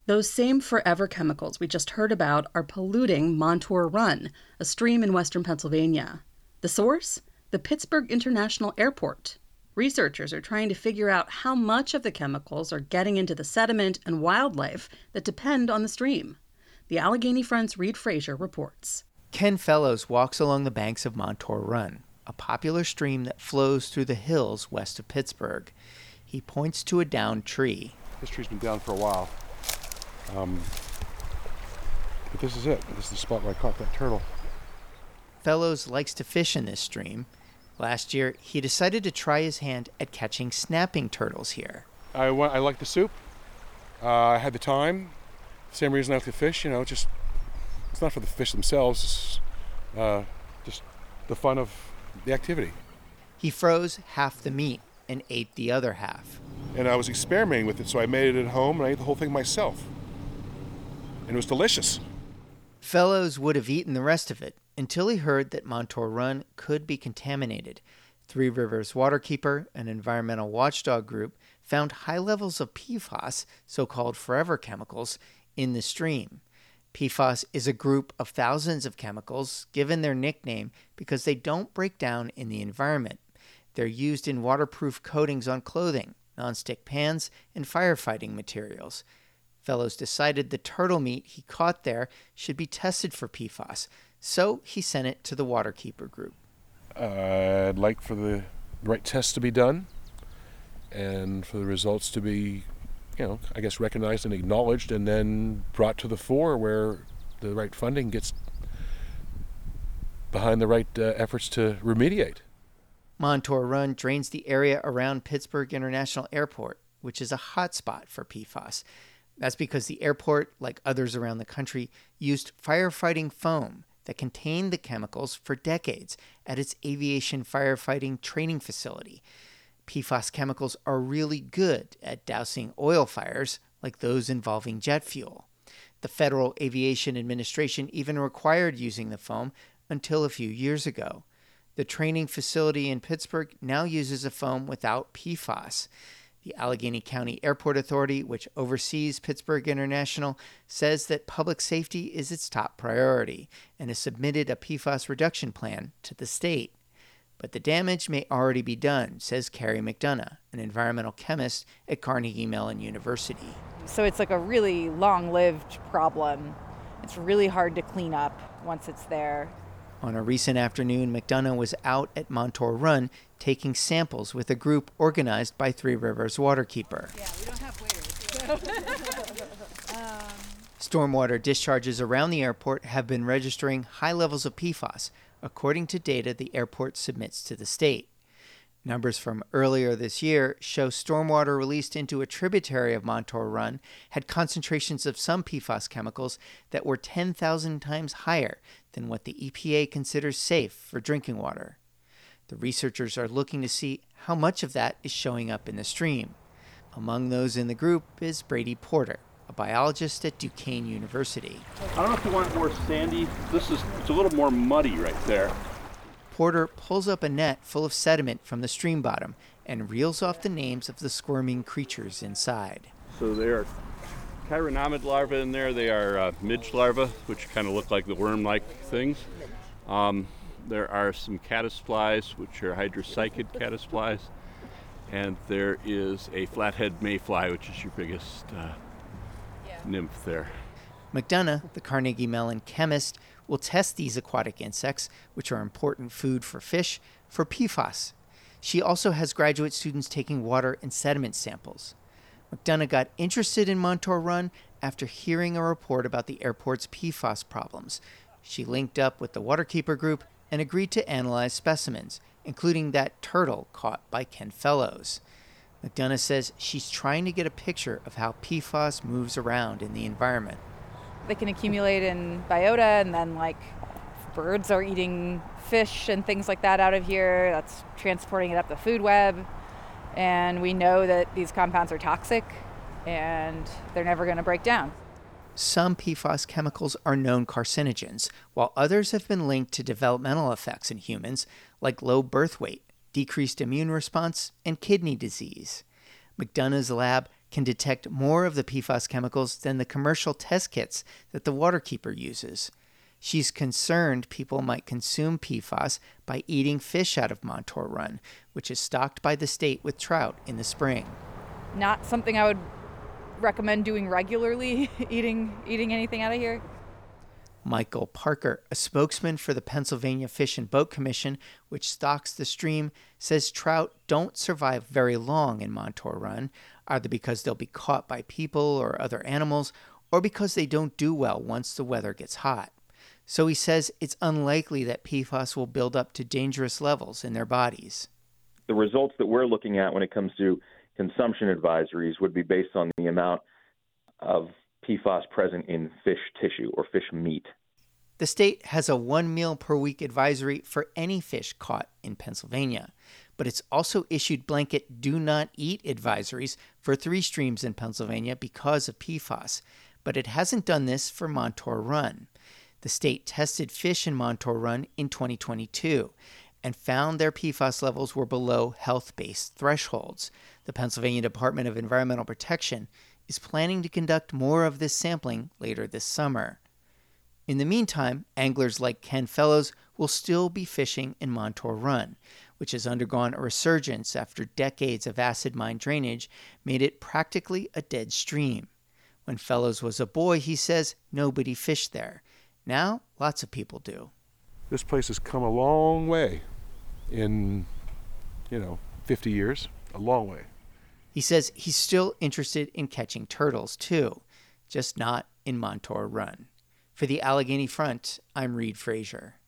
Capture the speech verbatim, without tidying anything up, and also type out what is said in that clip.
Those same forever chemicals we just heard about are polluting Montour Run, a stream in western Pennsylvania. The source? The Pittsburgh International Airport. Researchers are trying to figure out how much of the chemicals are getting into the sediment and wildlife that depend on the stream. The Allegheny Front's Reed Frazier reports. Ken Fellows walks along the banks of Montour Run, a popular stream that flows through the hills west of Pittsburgh. He points to a downed tree. This tree's been down for a while. Um, but this is it. This is the spot where I caught that turtle. Fellows likes to fish in this stream. Last year, he decided to try his hand at catching snapping turtles here. I, went, I like the soup. Uh, I had the time. Same reason I like to fish, you know, just, it's not for the fish themselves, it's uh, just the fun of the activity. He froze half the meat and ate the other half. And I was experimenting with it, so I made it at home and I ate the whole thing myself. And it was delicious. Fellows would have eaten the rest of it until he heard that Montour Run could be contaminated. Three Rivers Waterkeeper, an environmental watchdog group, found high levels of P FAS, so-called forever chemicals, in the stream. P FAS is a group of thousands of chemicals given their nickname because they don't break down in the environment. They're used in waterproof coatings on clothing, nonstick pans, and firefighting materials. Fellows decided the turtle meat he caught there should be tested for P FAS, so he sent it to the Waterkeeper group. Uh, I'd like for the right tests to be done and for the results to be, you know, I guess recognized and acknowledged and then brought to the fore where the right funding gets behind the right uh, efforts to remediate. Montour Run drains the area around Pittsburgh International Airport, which is a hotspot for P FAS. That's because the airport, like others around the country, used firefighting foam that contained the chemicals for decades at its aviation firefighting training facility. P FAS chemicals are really good at dousing oil fires, like those involving jet fuel. The Federal Aviation Administration even required using the foam until a few years ago. The training facility in Pittsburgh now uses a foam without P FAS. The Allegheny County Airport Authority, which oversees Pittsburgh International, says that public safety is its top priority and has submitted a P FAS reduction plan to the state. But the damage may already be done, says Carrie McDonough, an environmental chemist at Carnegie Mellon University. So it's like a really long-lived problem. It's really hard to clean up once it's there. On a recent afternoon, McDonough was out at Montour Run taking samples with a group organized by Three Rivers Waterkeeper. Yeah, we don't have waiters. um. Stormwater discharges around the airport have been registering high levels of P FAS, according to data the airport submits to the state. Numbers from earlier this year show stormwater released into a tributary of Montour Run had concentrations of some P FAS chemicals that were ten thousand times higher than what the E P A considers safe for drinking water. The researchers are looking to see how much of that is showing up in the stream. Among those in the group is Brady Porter, a biologist at Duquesne University. I don't know if you want it more sandy. This is, it's a little more muddy right there. Porter pulls up a net full of sediment from the stream bottom and reels off the names of the squirming creatures inside. So there are chironomid larvae in there. They are uh, midge larvae, which kind of look like the worm-like things. Um, there are some caddisflies, which are hydrocycid caddisflies. And there is a flathead mayfly, which is your biggest uh, yeah. nymph there. McDonough, the Carnegie Mellon chemist, will test these aquatic insects, which are important food for fish, for P FAS. She also has graduate students taking water and sediment samples. McDonough got interested in Montour Run after hearing a report about the airport's P FAS problems. She linked up with the Waterkeeper group and agreed to analyze specimens, including that turtle caught by Ken Fellows. McDonough says she's trying to get a picture of how P FAS moves around in the environment. They can accumulate in biota, and then like birds are eating fish and things like that out of here. That's transporting it up the food web. And we know that these compounds are toxic and they're never going to break down. Some P FAS chemicals are known carcinogens, while others have been linked to developmental effects in humans, like low birth weight, decreased immune response, and kidney disease. McDonough's lab can detect more of the P FAS chemicals than the commercial test kits that the Waterkeeper uses. She's concerned people might consume P FAS by eating fish out of Montour Run, which is stocked by the state with trout in the spring. Not something I would recommend doing regularly, eating eating anything out of here. Michael Parker, a spokesman for the Pennsylvania Fish and Boat Commission, which stocks the stream, says trout don't survive very long in Montour Run, either because they'll be caught by people or other animals, or because they don't do well once the weather gets hot. So he says it's unlikely that P FAS will build up to dangerous levels in their bodies. The results that we're looking at when it comes to consumption advisories would be based on the amount of P FAS present in fish tissue or fish meat. The state has a one meal per week advisory for any fish caught in Pennsylvania, but it's also issued blanket do not eat advisories for three streams in Pennsylvania because of P FAS, but it hasn't done this for Montour Run. The state tested fish in Montour Run in twenty twenty-two and found their P FAS levels were below health-based thresholds. The Pennsylvania Department of Environmental Protection is planning to conduct more of this sampling later this summer. In the meantime, anglers like Ken Fellows will still be fishing in Montour Run, which has undergone a resurgence after decades of acid mine drainage made it practically a dead stream. When Fellows was a boy, he says nobody fished there. Now, lots of people do. This place has come a long way in, you know, fifty years, a long way. He says he's still interested in catching turtles, too, just not in Montour Run. For the Allegheny Front, I'm Reed Frazier.